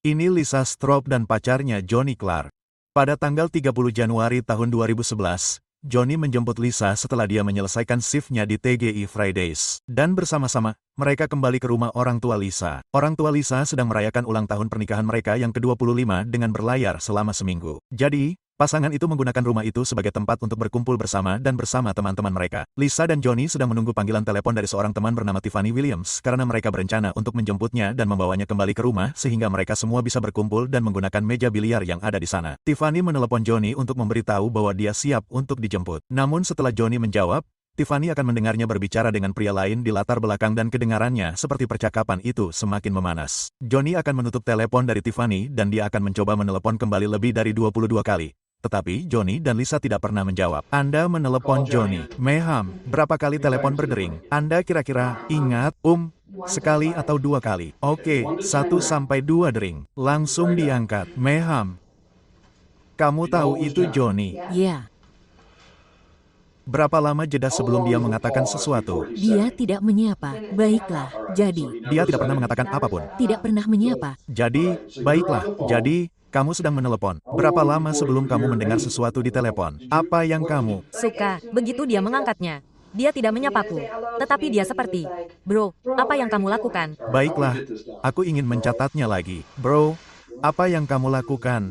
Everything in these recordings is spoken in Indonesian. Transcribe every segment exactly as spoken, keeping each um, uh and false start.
Ini Lisa Stroop dan pacarnya Johnny Clark. Pada tanggal tiga puluh Januari tahun dua ribu sebelas, Johnny menjemput Lisa setelah dia menyelesaikan shift-nya di T G I Fridays. Dan bersama-sama, mereka kembali ke rumah orang tua Lisa. Orang tua Lisa sedang merayakan ulang tahun pernikahan mereka yang ke dua puluh lima dengan berlayar selama seminggu. Jadi, pasangan itu menggunakan rumah itu sebagai tempat untuk berkumpul bersama dan bersama teman-teman mereka. Lisa dan Johnny sedang menunggu panggilan telepon dari seorang teman bernama Tiffany Williams karena mereka berencana untuk menjemputnya dan membawanya kembali ke rumah sehingga mereka semua bisa berkumpul dan menggunakan meja biliar yang ada di sana. Tiffany menelepon Johnny untuk memberitahu bahwa dia siap untuk dijemput. Namun setelah Johnny menjawab, Tiffany akan mendengarnya berbicara dengan pria lain di latar belakang dan kedengarannya seperti percakapan itu semakin memanas. Johnny akan menutup telepon dari Tiffany dan dia akan mencoba menelepon kembali lebih dari dua puluh dua kali. Tetapi Johnny dan Lisa tidak pernah menjawab. Anda menelepon Johnny. Meham, berapa kali telepon berdering? Anda kira-kira ingat, um, sekali atau dua kali? Oke, satu sampai dua dering. Langsung diangkat. Meham. Kamu tahu itu Johnny? Ya. Berapa lama jeda sebelum dia mengatakan sesuatu? Dia tidak menyapa. Baiklah, jadi. Dia tidak pernah mengatakan apapun. Tidak pernah menyapa. Jadi, baiklah, jadi, kamu sedang menelepon. Berapa lama sebelum kamu mendengar sesuatu di telepon? Apa yang kamu suka? Begitu dia mengangkatnya. Dia tidak menyapaku. Tetapi dia seperti, bro, apa yang kamu lakukan? Baiklah, aku ingin mencatatnya lagi. Bro, apa yang kamu lakukan?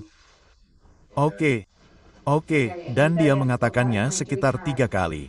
Oke. Oke, dan dia mengatakannya sekitar tiga kali.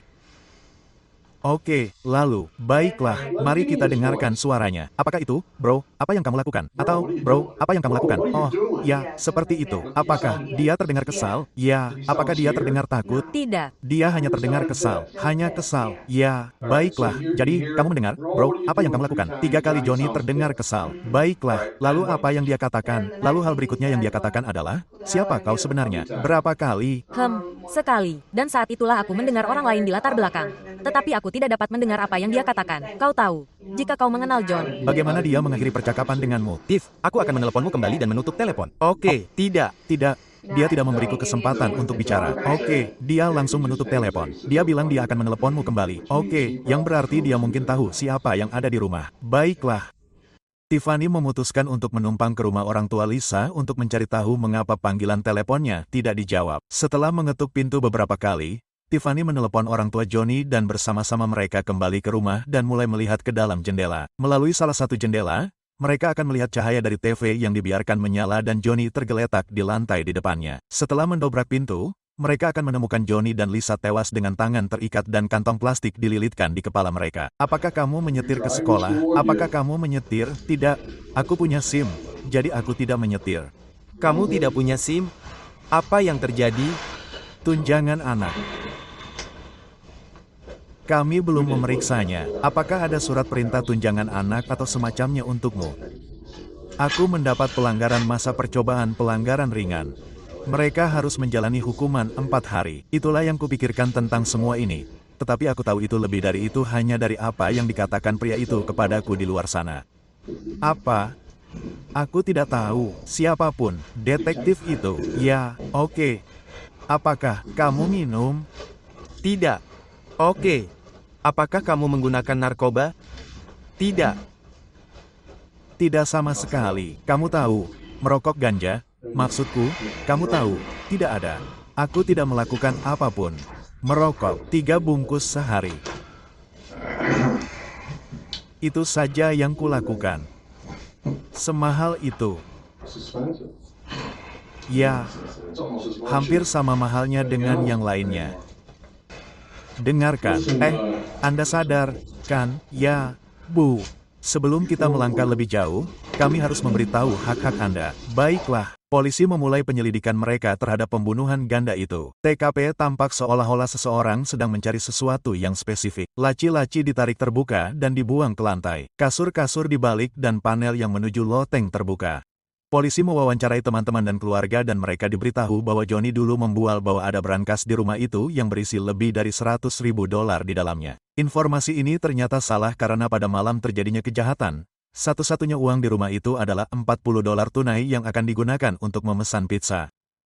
Oke, lalu, baiklah, mari kita dengarkan suaranya. Apakah itu, bro, apa yang kamu lakukan? Atau, bro, apa yang kamu lakukan? Oh, ya, seperti itu. Apakah dia terdengar kesal? Ya. Apakah dia terdengar takut? Tidak. Dia hanya terdengar kesal. Hanya kesal. Ya, baiklah. Jadi, kamu mendengar, bro, apa yang kamu lakukan? Tiga kali Johnny terdengar kesal. Baiklah, lalu apa yang dia katakan? Lalu hal berikutnya yang dia katakan adalah, siapa kau sebenarnya? Berapa kali? Hmm, sekali. Dan saat itulah aku mendengar orang lain di latar belakang. Tetapi aku tidak dapat mendengar apa yang dia katakan. Kau tahu, jika kau mengenal John. Bagaimana dia mengakhiri percakapan denganmu? Tiff, aku akan meneleponmu kembali dan menutup telepon. Oke, tidak, tidak. Dia tidak memberiku kesempatan untuk bicara. Oke, dia langsung menutup telepon. Dia bilang dia akan meneleponmu kembali. Oke, yang berarti dia mungkin tahu siapa yang ada di rumah. Baiklah. Tiffany memutuskan untuk menumpang ke rumah orang tua Lisa untuk mencari tahu mengapa panggilan teleponnya tidak dijawab. Setelah mengetuk pintu beberapa kali, Tiffany menelepon orang tua Johnny dan bersama-sama mereka kembali ke rumah dan mulai melihat ke dalam jendela. Melalui salah satu jendela, mereka akan melihat cahaya dari T V yang dibiarkan menyala dan Johnny tergeletak di lantai di depannya. Setelah mendobrak pintu, mereka akan menemukan Johnny dan Lisa tewas dengan tangan terikat dan kantong plastik dililitkan di kepala mereka. Apakah kamu menyetir ke sekolah? Apakah kamu menyetir? Tidak, aku punya SIM, jadi aku tidak menyetir. Kamu tidak punya SIM? Apa yang terjadi? Tunjangan anak. Kami belum memeriksanya. Apakah ada surat perintah tunjangan anak atau semacamnya untukmu? Aku mendapat pelanggaran masa percobaan pelanggaran ringan. Mereka harus menjalani hukuman empat hari. Itulah yang kupikirkan tentang semua ini. Tetapi aku tahu itu lebih dari itu hanya dari apa yang dikatakan pria itu kepadaku di luar sana. Apa? Aku tidak tahu. Siapapun. Detektif itu. Ya, oke. Apakah kamu minum? Tidak. Oke. Apakah kamu menggunakan narkoba? Tidak. Tidak sama sekali. Kamu tahu, merokok ganja? Maksudku, kamu tahu, tidak ada. Aku tidak melakukan apapun. Merokok tiga bungkus sehari. Itu saja yang kulakukan. Semahal itu. Ya, hampir sama mahalnya dengan yang lainnya. Dengarkan, eh, Anda sadar, kan? Ya, Bu. Sebelum kita melangkah lebih jauh, kami harus memberitahu hak-hak Anda. Baiklah, polisi memulai penyelidikan mereka terhadap pembunuhan ganda itu. T K P tampak seolah-olah seseorang sedang mencari sesuatu yang spesifik. Laci-laci ditarik terbuka dan dibuang ke lantai. Kasur-kasur dibalik dan panel yang menuju loteng terbuka. Polisi mewawancarai teman-teman dan keluarga dan mereka diberitahu bahwa Johnny dulu membual bahwa ada brankas di rumah itu yang berisi lebih dari seratus ribu dolar di dalamnya. Informasi ini ternyata salah karena pada malam terjadinya kejahatan. Satu-satunya uang di rumah itu adalah empat puluh dolar tunai yang akan digunakan untuk memesan pizza.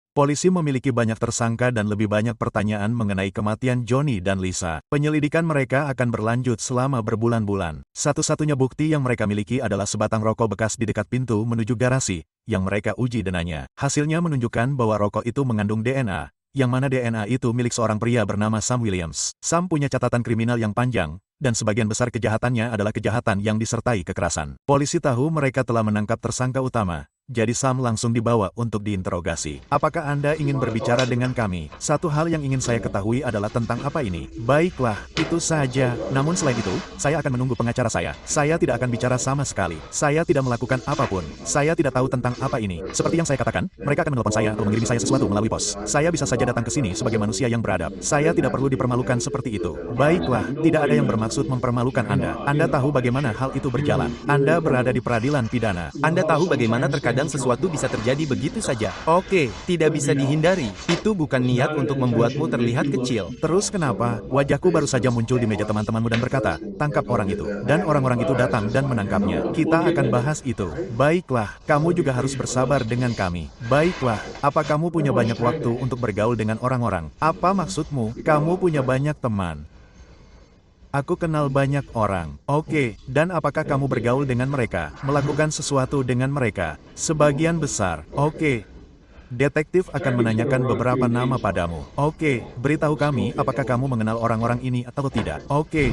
Polisi memiliki banyak tersangka dan lebih banyak pertanyaan mengenai kematian Johnny dan Lisa. Penyelidikan mereka akan berlanjut selama berbulan-bulan. Satu-satunya bukti yang mereka miliki adalah sebatang rokok bekas di dekat pintu menuju garasi, yang mereka uji D N A-nya. Hasilnya menunjukkan bahwa rokok itu mengandung D N A, yang mana D N A itu milik seorang pria bernama Sam Williams. Sam punya catatan kriminal yang panjang, dan sebagian besar kejahatannya adalah kejahatan yang disertai kekerasan. Polisi tahu mereka telah menangkap tersangka utama, jadi Sam langsung dibawa untuk diinterogasi. Apakah Anda ingin berbicara dengan kami? Satu hal yang ingin saya ketahui adalah tentang apa ini. Baiklah, itu saja. Namun selain itu, saya akan menunggu pengacara saya. Saya tidak akan bicara sama sekali. Saya tidak melakukan apapun. Saya tidak tahu tentang apa ini. Seperti yang saya katakan, mereka akan menelpon saya atau mengirim saya sesuatu melalui pos. Saya bisa saja datang ke sini sebagai manusia yang beradab. Saya tidak perlu dipermalukan seperti itu. Baiklah, tidak ada yang bermaksud mempermalukan Anda. Anda tahu bagaimana hal itu berjalan. Anda berada di peradilan pidana. Anda tahu bagaimana terkadang sesuatu bisa terjadi begitu saja. Oke, tidak bisa dihindari. Itu bukan niat untuk membuatmu terlihat kecil. Terus kenapa? Wajahku baru saja muncul di meja teman-temanmu dan berkata, tangkap orang itu. Dan orang-orang itu datang dan menangkapnya. Kita akan bahas itu. Baiklah, kamu juga harus bersabar dengan kami. Baiklah, apa kamu punya banyak waktu untuk bergaul dengan orang-orang? Apa maksudmu? Kamu punya banyak teman. Aku kenal banyak orang. Oke, dan apakah kamu bergaul dengan mereka? Melakukan sesuatu dengan mereka? Sebagian besar. Oke. Detektif akan menanyakan beberapa nama padamu. Oke, beritahu kami apakah kamu mengenal orang-orang ini atau tidak. Oke.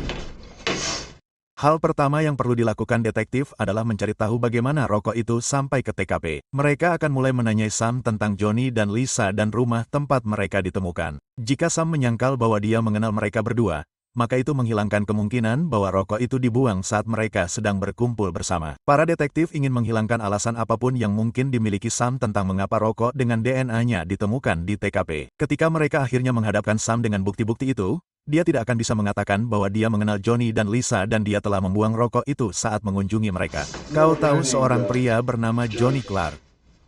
Hal pertama yang perlu dilakukan detektif adalah mencari tahu bagaimana rokok itu sampai ke T K P. Mereka akan mulai menanyai Sam tentang Johnny dan Lisa dan rumah tempat mereka ditemukan. Jika Sam menyangkal bahwa dia mengenal mereka berdua, maka itu menghilangkan kemungkinan bahwa rokok itu dibuang saat mereka sedang berkumpul bersama. Para detektif ingin menghilangkan alasan apapun yang mungkin dimiliki Sam tentang mengapa rokok dengan D N A-nya ditemukan di T K P. Ketika mereka akhirnya menghadapkan Sam dengan bukti-bukti itu, dia tidak akan bisa mengatakan bahwa dia mengenal Johnny dan Lisa dan dia telah membuang rokok itu saat mengunjungi mereka. Kau tahu seorang pria bernama Johnny Clark.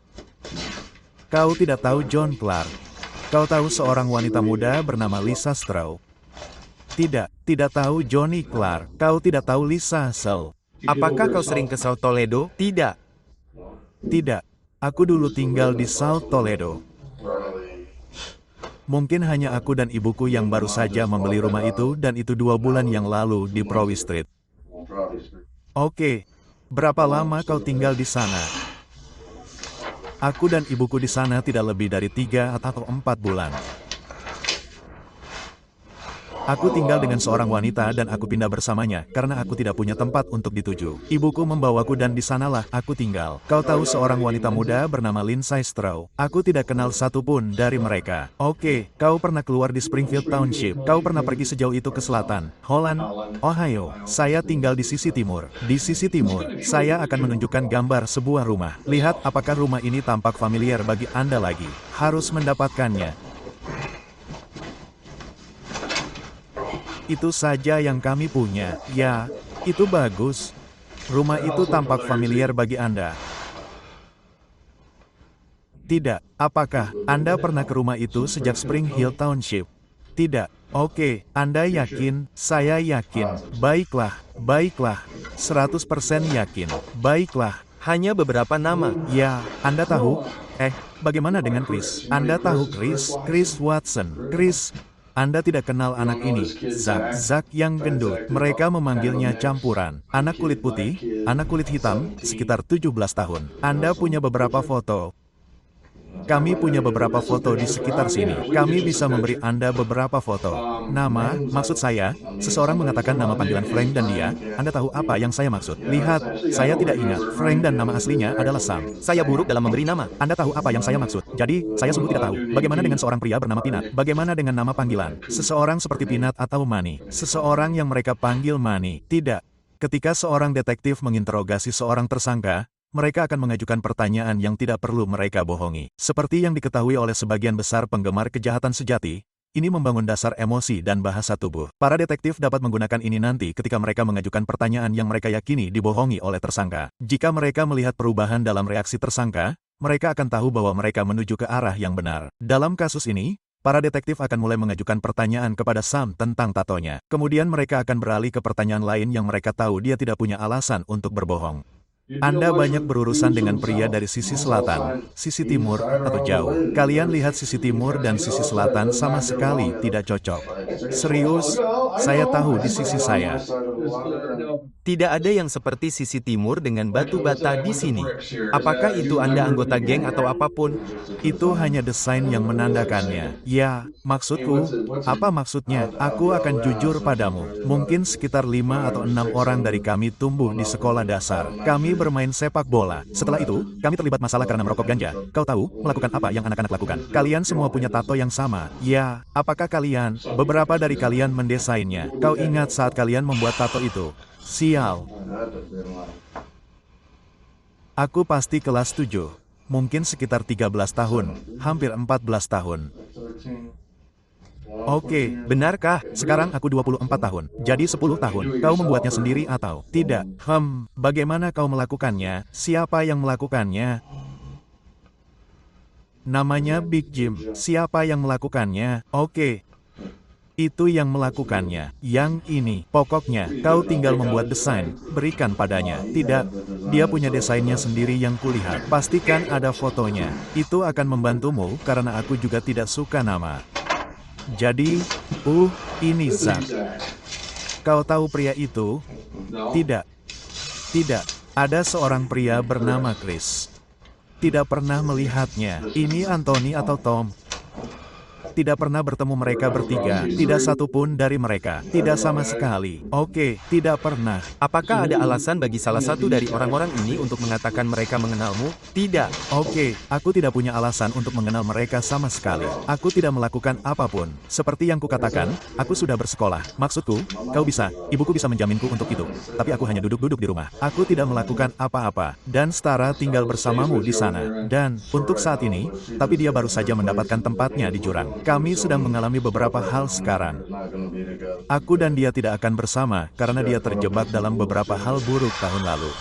Kau tidak tahu John Clark. Kau tahu seorang wanita muda bernama Lisa Strow. Tidak, tidak tahu Johnny Clark. Kau tidak tahu Lisa Strow. Apakah kau sering ke South Toledo? Tidak. Tidak. Aku dulu tinggal di South Toledo. Mungkin hanya aku dan ibuku yang baru saja membeli rumah itu dan itu dua bulan yang lalu di Prowy Street. Oke. Berapa lama kau tinggal di sana? Aku dan ibuku di sana tidak lebih dari tiga atau empat bulan. Aku tinggal dengan seorang wanita dan aku pindah bersamanya, karena aku tidak punya tempat untuk dituju. Ibuku membawaku dan di sanalah aku tinggal. Kau tahu seorang wanita muda bernama Lindsay Strow. Aku tidak kenal satupun dari mereka. Oke, kau pernah keluar di Springfield Township. Kau pernah pergi sejauh itu ke selatan, Holland, Ohio. Saya tinggal di sisi timur. Di sisi timur, saya akan menunjukkan gambar sebuah rumah. Lihat apakah rumah ini tampak familiar bagi Anda lagi. Harus mendapatkannya. Itu saja yang kami punya. Ya, itu bagus. Rumah itu tampak familiar bagi Anda. Tidak. Apakah Anda pernah ke rumah itu sejak Spring Hill Township? Tidak. Oke, Anda yakin? Saya yakin. Baiklah, baiklah. seratus persen yakin. Baiklah. Hanya beberapa nama. Ya, Anda tahu? Eh, bagaimana dengan Chris? Anda tahu Chris? Chris Watson. Chris... Anda tidak kenal anak ini, Zak. Zak yang gendut. Mereka memanggilnya campuran. Anak kulit putih, anak kulit hitam, sekitar tujuh belas tahun. Anda punya beberapa foto. Kami punya beberapa foto di sekitar sini. Kami bisa memberi Anda beberapa foto. Nama, maksud saya, seseorang mengatakan nama panggilan Frank dan dia, Anda tahu apa yang saya maksud. Lihat, saya tidak ingat. Frank dan nama aslinya adalah Sam. Saya buruk dalam memberi nama. Anda tahu apa yang saya maksud. Jadi, saya sungguh tidak tahu. Bagaimana dengan seorang pria bernama Peanut? Bagaimana dengan nama panggilan? Seseorang seperti Peanut atau Manny? Seseorang yang mereka panggil Manny? Tidak. Ketika seorang detektif menginterogasi seorang tersangka, mereka akan mengajukan pertanyaan yang tidak perlu mereka bohongi. Seperti yang diketahui oleh sebagian besar penggemar kejahatan sejati, ini membangun dasar emosi dan bahasa tubuh. Para detektif dapat menggunakan ini nanti ketika mereka mengajukan pertanyaan yang mereka yakini dibohongi oleh tersangka. Jika mereka melihat perubahan dalam reaksi tersangka, mereka akan tahu bahwa mereka menuju ke arah yang benar. Dalam kasus ini, para detektif akan mulai mengajukan pertanyaan kepada Sam tentang tatonya. Kemudian mereka akan beralih ke pertanyaan lain yang mereka tahu dia tidak punya alasan untuk berbohong. Anda banyak berurusan dengan pria dari sisi selatan, sisi timur, atau jauh. Kalian lihat sisi timur dan sisi selatan sama sekali tidak cocok. Serius, saya tahu di sisi saya. Tidak ada yang seperti sisi timur dengan batu bata di sini. Apakah itu Anda anggota geng atau apapun? Itu hanya desain yang menandakannya. Ya, maksudku, apa maksudnya? Aku akan jujur padamu. Mungkin sekitar lima atau enam orang dari kami tumbuh di sekolah dasar. Kami bermain sepak bola. Setelah itu, kami terlibat masalah karena merokok ganja. Kau tahu, melakukan apa yang anak-anak lakukan. Kalian semua punya tato yang sama. Ya, apakah kalian, beberapa dari kalian mendesainnya. Kau ingat saat kalian membuat tato itu? Sial. Aku pasti kelas tujuh. Mungkin sekitar tiga belas tahun, hampir empat belas tahun. Oke, benarkah? Sekarang aku dua puluh empat tahun, jadi sepuluh tahun. Kau membuatnya sendiri atau tidak? Hmm, bagaimana kau melakukannya? Siapa yang melakukannya? Namanya Big Jim. Siapa yang melakukannya? Oke. Itu yang melakukannya. Yang ini, pokoknya, kau tinggal membuat desain, berikan padanya. Tidak, dia punya desainnya sendiri yang kulihat. Pastikan ada fotonya. Itu akan membantumu, karena aku juga tidak suka nama. Jadi, uh, ini Zack. Kau tahu pria itu? Tidak. Tidak, ada seorang pria bernama Chris. Tidak pernah melihatnya. Ini Anthony atau Tom. Tidak pernah bertemu mereka bertiga, tidak satu pun dari mereka, tidak sama sekali. Oke, tidak pernah. Apakah ada alasan bagi salah satu dari orang-orang ini untuk mengatakan mereka mengenalmu? Tidak. Oke, aku tidak punya alasan untuk mengenal mereka sama sekali. Aku tidak melakukan apapun. Seperti yang kukatakan, aku sudah bersekolah. Maksudku, kau bisa, ibuku bisa menjaminku untuk itu. Tapi aku hanya duduk-duduk di rumah. Aku tidak melakukan apa-apa. Dan Stara tinggal bersamamu di sana. Dan, untuk saat ini, tapi dia baru saja mendapatkan tempatnya di jurang. Kami sedang mengalami beberapa hal sekarang. Aku dan dia tidak akan bersama karena dia terjebak dalam beberapa hal buruk tahun lalu.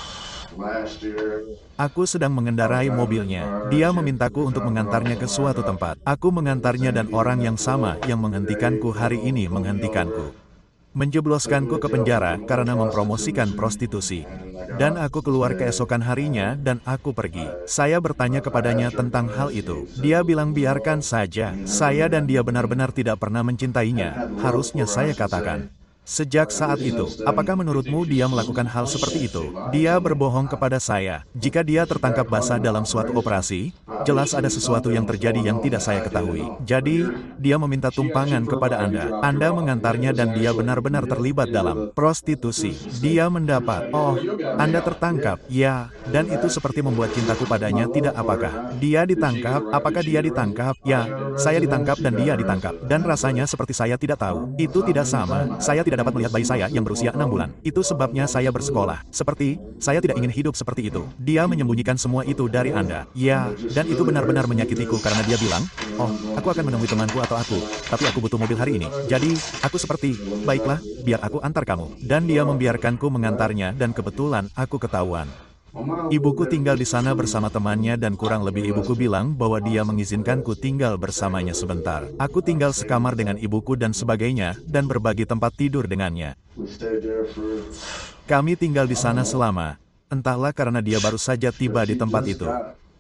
Aku sedang mengendarai mobilnya. Dia memintaku untuk mengantarnya ke suatu tempat. Aku mengantarnya dan orang yang sama yang menghentikanku hari ini menghentikanku. Menjebloskanku ke penjara karena mempromosikan prostitusi. Dan aku keluar keesokan harinya dan aku pergi. Saya bertanya kepadanya tentang hal itu. Dia bilang biarkan saja. Saya dan dia benar-benar tidak pernah mencintainya. Harusnya saya katakan. Sejak saat itu, apakah menurutmu dia melakukan hal seperti itu? Dia berbohong kepada saya. Jika dia tertangkap basah dalam suatu operasi, jelas ada sesuatu yang terjadi yang tidak saya ketahui. Jadi, dia meminta tumpangan kepada Anda. Anda mengantarnya dan dia benar-benar terlibat dalam prostitusi. Dia mendapat, oh, Anda tertangkap. Ya, dan itu seperti membuat cintaku padanya tidak apakah. Dia ditangkap, apakah dia ditangkap? Ya, saya ditangkap dan dia ditangkap. Dan rasanya seperti saya tidak tahu. Itu tidak sama. Saya tidak dapat melihat bayi saya yang berusia enam bulan. Itu sebabnya saya bersekolah. Seperti, saya tidak ingin hidup seperti itu. Dia menyembunyikan semua itu dari Anda. Ya, dan itu benar-benar menyakitiku karena dia bilang, oh, aku akan menemui temanku atau aku, tapi aku butuh mobil hari ini. Jadi, aku seperti, baiklah, biar aku antar kamu. Dan dia membiarkanku mengantarnya dan kebetulan aku ketahuan. Ibuku tinggal di sana bersama temannya dan kurang lebih ibuku bilang bahwa dia mengizinkanku tinggal bersamanya sebentar. Aku tinggal sekamar dengan ibuku dan sebagainya, dan berbagi tempat tidur dengannya. Kami tinggal di sana selama, entahlah karena dia baru saja tiba di tempat itu.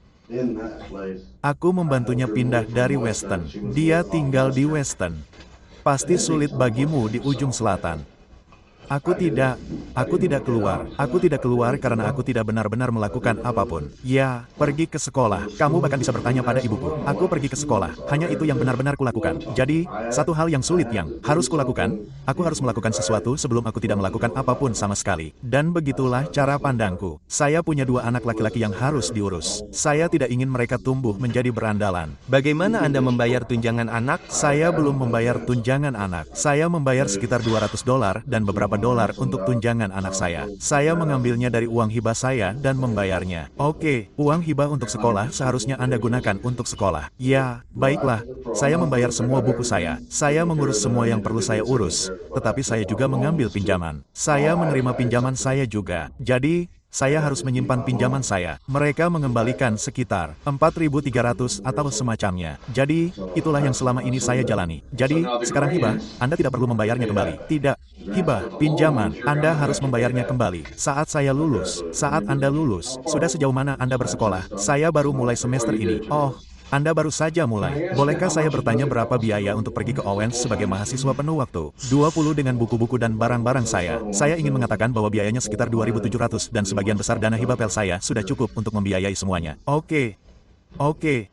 Aku membantunya pindah dari Weston. Dia tinggal di Weston. Pasti sulit bagimu di ujung selatan. Aku tidak, aku tidak keluar. Aku tidak keluar karena aku tidak benar-benar melakukan apapun. Ya, pergi ke sekolah. Kamu bahkan bisa bertanya pada ibuku. Aku pergi ke sekolah. Hanya itu yang benar-benar kulakukan. Jadi, satu hal yang sulit yang harus kulakukan, aku harus melakukan sesuatu sebelum aku tidak melakukan apapun sama sekali. Dan begitulah cara pandangku. Saya punya dua anak laki-laki yang harus diurus. Saya tidak ingin mereka tumbuh menjadi berandalan. Bagaimana Anda membayar tunjangan anak? Saya belum membayar tunjangan anak. Saya membayar sekitar dua ratus dolar dan beberapa dolar untuk tunjangan anak saya. Saya mengambilnya dari uang hibah saya dan membayarnya. Oke, uang hibah untuk sekolah seharusnya Anda gunakan untuk sekolah. Ya, baiklah. Saya membayar semua buku saya. Saya mengurus semua yang perlu saya urus. Tetapi saya juga mengambil pinjaman. Saya menerima pinjaman saya juga. Jadi, saya harus menyimpan pinjaman saya. Mereka mengembalikan sekitar empat ribu tiga ratus atau semacamnya. Jadi, itulah yang selama ini saya jalani. Jadi, sekarang hibah, Anda tidak perlu membayarnya kembali. Tidak. Hibah, pinjaman, Anda harus membayarnya kembali. Saat saya lulus, saat Anda lulus, sudah sejauh mana Anda bersekolah? Saya baru mulai semester ini. Oh, Anda baru saja mulai. Bolehkah saya bertanya berapa biaya untuk pergi ke Owens sebagai mahasiswa penuh waktu? dua puluh dengan buku-buku dan barang-barang saya. Saya ingin mengatakan bahwa biayanya sekitar dua ribu tujuh ratus dan sebagian besar dana hibah pel saya sudah cukup untuk membiayai semuanya. Oke. Oke.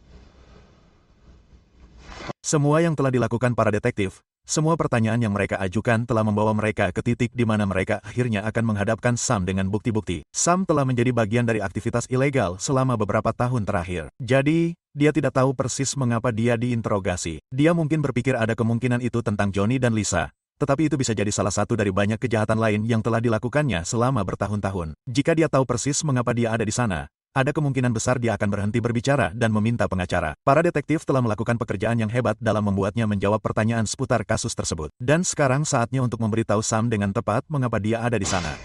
Semua yang telah dilakukan para detektif, semua pertanyaan yang mereka ajukan telah membawa mereka ke titik di mana mereka akhirnya akan menghadapkan Sam dengan bukti-bukti. Sam telah menjadi bagian dari aktivitas ilegal selama beberapa tahun terakhir. Jadi, dia tidak tahu persis mengapa dia diinterogasi. Dia mungkin berpikir ada kemungkinan itu tentang Johnny dan Lisa. Tetapi itu bisa jadi salah satu dari banyak kejahatan lain yang telah dilakukannya selama bertahun-tahun. Jika dia tahu persis mengapa dia ada di sana, ada kemungkinan besar dia akan berhenti berbicara dan meminta pengacara. Para detektif telah melakukan pekerjaan yang hebat dalam membuatnya menjawab pertanyaan seputar kasus tersebut. Dan sekarang saatnya untuk memberitahu Sam dengan tepat mengapa dia ada di sana.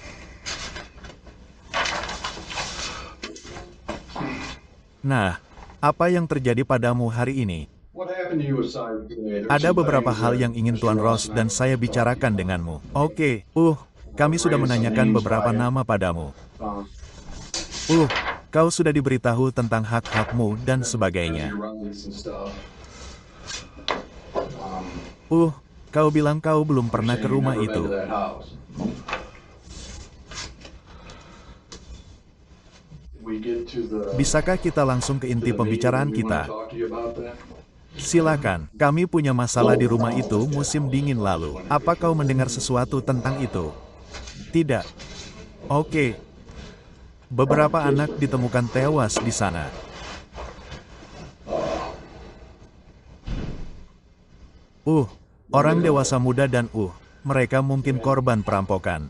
Nah, apa yang terjadi padamu hari ini? Ada beberapa hal yang ingin Tuan Ross dan saya bicarakan denganmu. Oke, uh, kami sudah menanyakan beberapa nama padamu. Uh, Kau sudah diberitahu tentang hak-hakmu dan sebagainya. Uh, kau bilang kau belum pernah ke rumah itu. Bisakah kita langsung ke inti pembicaraan kita? Silakan, kami punya masalah di rumah itu musim dingin lalu. Apa kau mendengar sesuatu tentang itu? Tidak. Oke. Beberapa anak ditemukan tewas di sana. Uh, orang dewasa muda dan uh, mereka mungkin korban perampokan.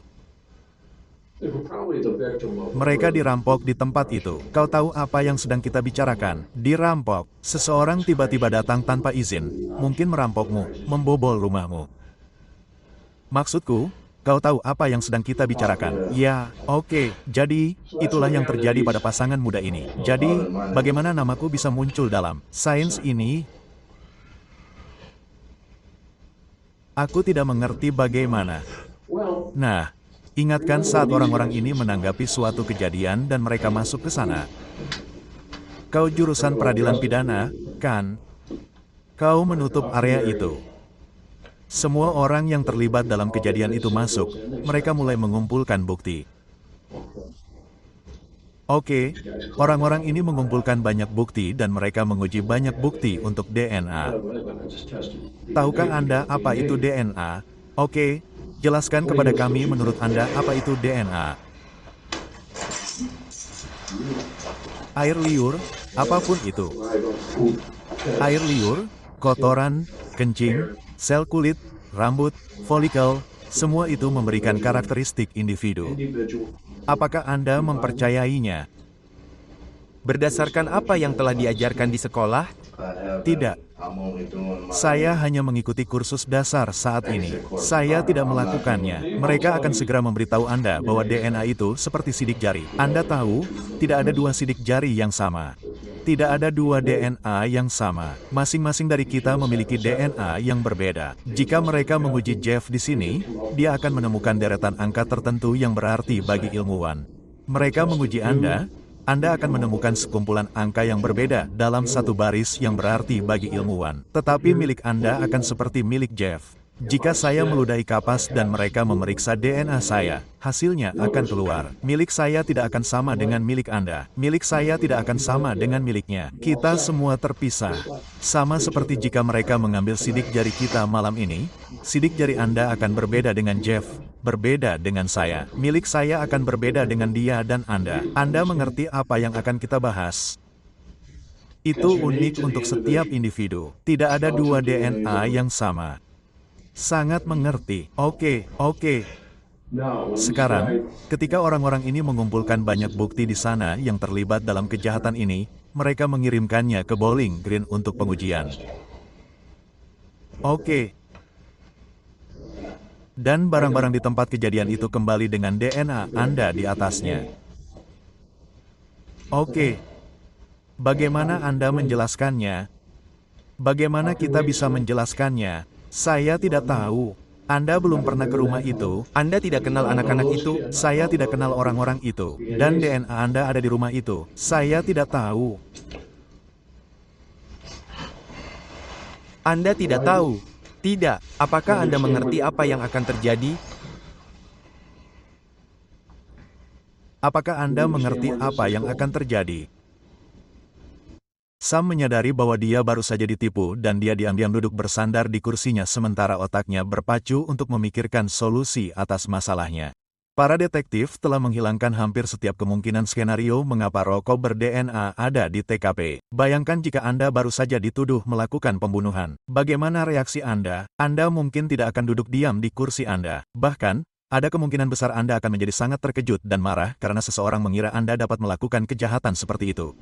Mereka dirampok di tempat itu. Kau tahu apa yang sedang kita bicarakan? Dirampok. Seseorang tiba-tiba datang tanpa izin, mungkin merampokmu, membobol rumahmu. Maksudku, kau tahu apa yang sedang kita bicarakan? Ya, oke. Okay. Jadi, itulah yang terjadi pada pasangan muda ini. Jadi, bagaimana namaku bisa muncul dalam sains ini? Aku tidak mengerti bagaimana. Nah, ingatkan saat orang-orang ini menanggapi suatu kejadian dan mereka masuk ke sana. Kau jurusan peradilan pidana, kan? Kau menutup area itu. Semua orang yang terlibat dalam kejadian itu masuk, mereka mulai mengumpulkan bukti. Oke, orang-orang ini mengumpulkan banyak bukti dan mereka menguji banyak bukti untuk D N A. Tahukah Anda apa itu D N A? Oke, jelaskan kepada kami menurut Anda apa itu D N A. Air liur, apapun itu. Air liur, kotoran, kencing, sel kulit, rambut, folikel, semua itu memberikan karakteristik individu. Apakah Anda mempercayainya? Berdasarkan apa yang telah diajarkan di sekolah? Tidak. Saya hanya mengikuti kursus dasar saat ini. Saya tidak melakukannya. Mereka akan segera memberitahu Anda bahwa D N A itu seperti sidik jari. Anda tahu, tidak ada dua sidik jari yang sama. Tidak ada dua D N A yang sama. Masing-masing dari kita memiliki D N A yang berbeda. Jika mereka menguji Jeff di sini, dia akan menemukan deretan angka tertentu yang berarti bagi ilmuwan. Mereka menguji Anda, Anda akan menemukan sekumpulan angka yang berbeda dalam satu baris yang berarti bagi ilmuwan. Tetapi milik Anda akan seperti milik Jeff. Jika saya meludahi kapas dan mereka memeriksa D N A saya, hasilnya akan keluar. Milik saya tidak akan sama dengan milik Anda. Milik saya tidak akan sama dengan miliknya. Kita semua terpisah. Sama seperti jika mereka mengambil sidik jari kita malam ini, sidik jari Anda akan berbeda dengan Jeff, berbeda dengan saya. Milik saya akan berbeda dengan dia dan Anda. Anda mengerti apa yang akan kita bahas? Itu unik untuk setiap individu. Tidak ada dua D N A yang sama. Sangat mengerti. Oke, oke. Sekarang, ketika orang-orang ini mengumpulkan banyak bukti di sana yang terlibat dalam kejahatan ini, mereka mengirimkannya ke Bowling Green untuk pengujian. Oke. Dan barang-barang di tempat kejadian itu kembali dengan D N A Anda di atasnya. Oke. Bagaimana Anda menjelaskannya? Bagaimana kita bisa menjelaskannya? Saya tidak tahu. Anda belum pernah ke rumah itu. Anda tidak kenal anak-anak itu. Saya tidak kenal orang-orang itu. Dan D N A Anda ada di rumah itu. Saya tidak tahu. Anda tidak tahu. Tidak. Apakah Anda mengerti apa yang akan terjadi? Apakah Anda mengerti apa yang akan terjadi? Sam menyadari bahwa dia baru saja ditipu dan dia diam-diam duduk bersandar di kursinya sementara otaknya berpacu untuk memikirkan solusi atas masalahnya. Para detektif telah menghilangkan hampir setiap kemungkinan skenario mengapa rokok ber-D N A ada di T K P. Bayangkan jika Anda baru saja dituduh melakukan pembunuhan. Bagaimana reaksi Anda? Anda mungkin tidak akan duduk diam di kursi Anda. Bahkan, ada kemungkinan besar Anda akan menjadi sangat terkejut dan marah karena seseorang mengira Anda dapat melakukan kejahatan seperti itu.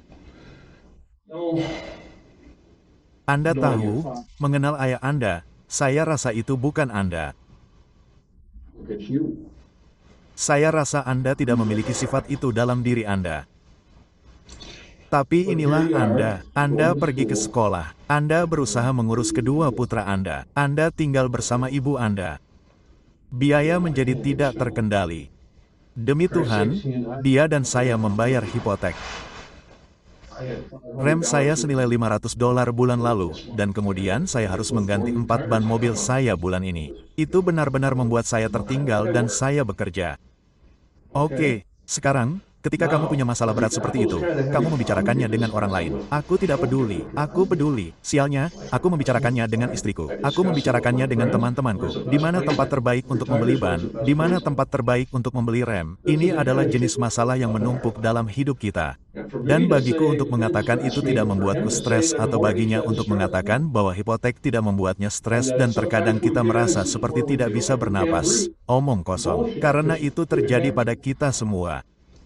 Anda tahu, mengenal ayah Anda, saya rasa itu bukan Anda. Saya rasa Anda tidak memiliki sifat itu dalam diri Anda. Tapi inilah Anda. Anda pergi ke sekolah. Anda berusaha mengurus kedua putra Anda. Anda tinggal bersama ibu Anda. Biaya menjadi tidak terkendali. Demi Tuhan, dia dan saya membayar hipotek. Rem saya senilai lima ratus dolar bulan lalu, dan kemudian saya harus mengganti empat ban mobil saya bulan ini. Itu benar-benar membuat saya tertinggal dan saya bekerja. Oke, sekarang, ketika kamu punya masalah berat seperti itu, kamu membicarakannya dengan orang lain. Aku tidak peduli, aku peduli. Sialnya, aku membicarakannya dengan istriku. Aku membicarakannya dengan teman-temanku. Di mana tempat terbaik untuk membeli ban? Di mana tempat terbaik untuk membeli rem? Ini adalah jenis masalah yang menumpuk dalam hidup kita. Dan bagiku untuk mengatakan itu tidak membuatku stres atau baginya untuk mengatakan bahwa hipotek tidak membuatnya stres dan terkadang kita merasa seperti tidak bisa bernapas. Omong kosong. Karena itu terjadi pada kita semua.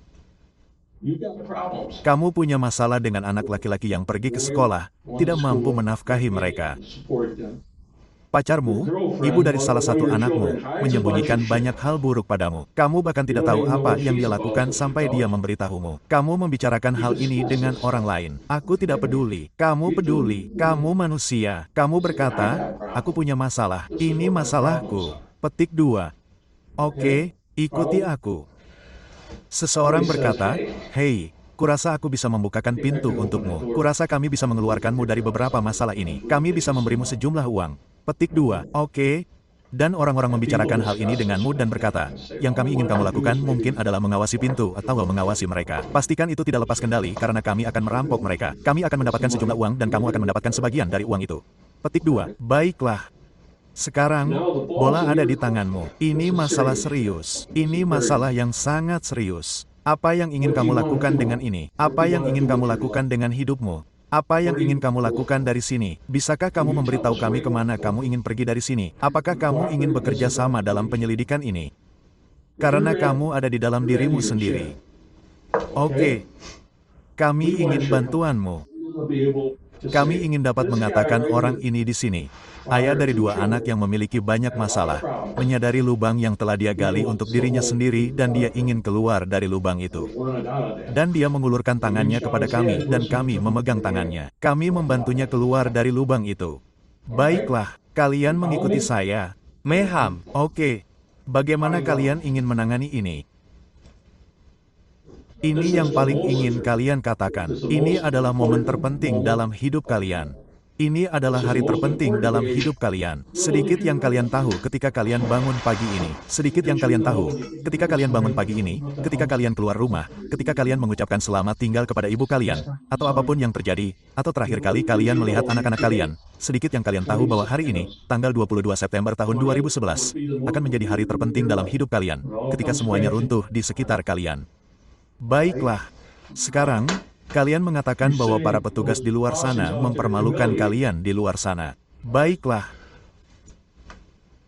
Kamu punya masalah dengan anak laki-laki yang pergi ke sekolah, tidak mampu menafkahi mereka. Pacarmu, ibu dari salah satu anakmu, menyembunyikan banyak hal buruk padamu. Kamu bahkan tidak tahu apa yang dia lakukan sampai dia memberitahumu. Kamu membicarakan hal ini dengan orang lain. Aku tidak peduli. Kamu peduli. Kamu manusia. Kamu berkata, aku punya masalah. Ini masalahku. Petik dua. Oke, ikuti aku. Seseorang berkata, hei, kurasa aku bisa membukakan pintu untukmu. Kurasa kami bisa mengeluarkanmu dari beberapa masalah ini. Kami bisa memberimu sejumlah uang. Petik dua. Oke. Dan orang-orang membicarakan hal ini denganmu dan berkata, yang kami ingin kamu lakukan mungkin adalah mengawasi pintu atau mengawasi mereka. Pastikan itu tidak lepas kendali karena kami akan merampok mereka. Kami akan mendapatkan sejumlah uang dan kamu akan mendapatkan sebagian dari uang itu. Petik dua. Baiklah. Sekarang, bola ada di tanganmu. Ini masalah serius. Ini masalah yang sangat serius. Apa yang ingin kamu lakukan dengan ini? Apa yang ingin kamu lakukan dengan hidupmu? Apa yang ingin kamu lakukan dari sini? Bisakah kamu memberitahu kami kemana kamu ingin pergi dari sini? Apakah kamu ingin bekerja sama dalam penyelidikan ini? Karena kamu ada di dalam dirimu sendiri. Oke. Kami ingin bantuanmu. Kami ingin dapat mengatakan orang ini di sini. Ayah dari dua anak yang memiliki banyak masalah, menyadari lubang yang telah dia gali untuk dirinya sendiri dan dia ingin keluar dari lubang itu. Dan dia mengulurkan tangannya kepada kami dan kami memegang tangannya. Kami membantunya keluar dari lubang itu. Baiklah, kalian mengikuti saya. Meham. Oke. Bagaimana kalian ingin menangani ini? Ini yang paling ingin kalian katakan. Ini adalah momen terpenting dalam hidup kalian. Ini adalah hari terpenting dalam hidup kalian. Sedikit yang kalian tahu ketika kalian bangun pagi ini. Sedikit yang kalian tahu ketika kalian bangun pagi ini, ketika kalian keluar rumah, ketika kalian mengucapkan selamat tinggal kepada ibu kalian, atau apapun yang terjadi, atau terakhir kali kalian melihat anak-anak kalian. Sedikit yang kalian tahu bahwa hari ini, tanggal dua puluh dua September tahun dua ribu sebelas, akan menjadi hari terpenting dalam hidup kalian, ketika semuanya runtuh di sekitar kalian. Baiklah, sekarang, kalian mengatakan bahwa para petugas di luar sana mempermalukan kalian di luar sana. Baiklah.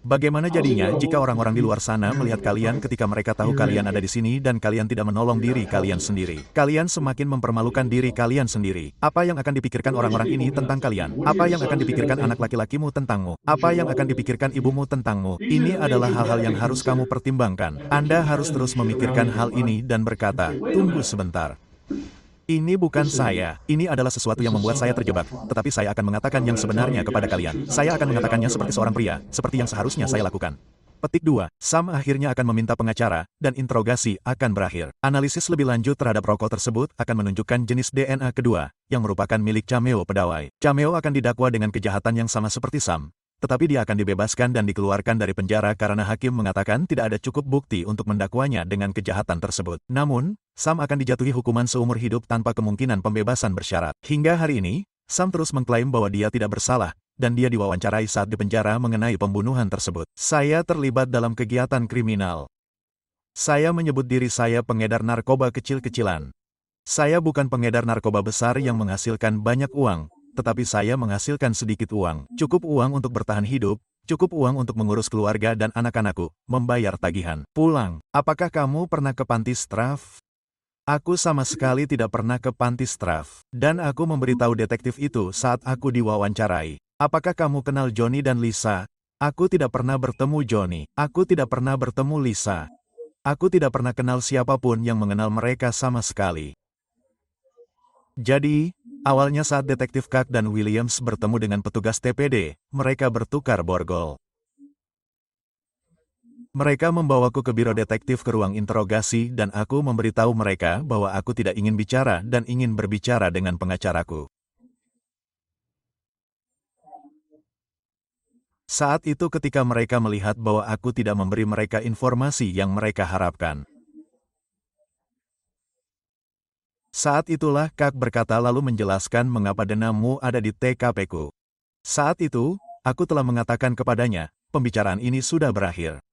Bagaimana jadinya jika orang-orang di luar sana melihat kalian ketika mereka tahu kalian ada di sini dan kalian tidak menolong diri kalian sendiri? Kalian semakin mempermalukan diri kalian sendiri. Apa yang akan dipikirkan orang-orang ini tentang kalian? Apa yang akan dipikirkan anak laki-lakimu tentangmu? Apa yang akan dipikirkan ibumu tentangmu? Ini adalah hal-hal yang harus kamu pertimbangkan. Anda harus terus memikirkan hal ini dan berkata, tunggu sebentar. Ini bukan saya, ini adalah sesuatu yang membuat saya terjebak, tetapi saya akan mengatakan yang sebenarnya kepada kalian. Saya akan mengatakannya seperti seorang pria, seperti yang seharusnya saya lakukan. Petik dua. Sam akhirnya akan meminta pengacara, dan interogasi akan berakhir. Analisis lebih lanjut terhadap rokok tersebut akan menunjukkan jenis D N A kedua, yang merupakan milik Cameo pedawai. Cameo akan didakwa dengan kejahatan yang sama seperti Sam, tetapi dia akan dibebaskan dan dikeluarkan dari penjara karena hakim mengatakan tidak ada cukup bukti untuk mendakwanya dengan kejahatan tersebut. Namun, Sam akan dijatuhi hukuman seumur hidup tanpa kemungkinan pembebasan bersyarat. Hingga hari ini, Sam terus mengklaim bahwa dia tidak bersalah, dan dia diwawancarai saat di penjara mengenai pembunuhan tersebut. Saya terlibat dalam kegiatan kriminal. Saya menyebut diri saya pengedar narkoba kecil-kecilan. Saya bukan pengedar narkoba besar yang menghasilkan banyak uang, tetapi saya menghasilkan sedikit uang. Cukup uang untuk bertahan hidup, cukup uang untuk mengurus keluarga dan anak-anakku, membayar tagihan. Pulang. Apakah kamu pernah ke panti Straff? Aku sama sekali tidak pernah ke panti Straff. Dan aku memberitahu detektif itu saat aku diwawancarai. Apakah kamu kenal Johnny dan Lisa? Aku tidak pernah bertemu Johnny. Aku tidak pernah bertemu Lisa. Aku tidak pernah kenal siapapun yang mengenal mereka sama sekali. Jadi, awalnya saat detektif Cook dan Williams bertemu dengan petugas T P D, mereka bertukar borgol. Mereka membawaku ke biro detektif ke ruang interogasi dan aku memberitahu mereka bahwa aku tidak ingin bicara dan ingin berbicara dengan pengacaraku. Saat itu ketika mereka melihat bahwa aku tidak memberi mereka informasi yang mereka harapkan. Saat itulah Kak berkata lalu menjelaskan mengapa denammu ada di T K P ku. Saat itu, aku telah mengatakan kepadanya, pembicaraan ini sudah berakhir.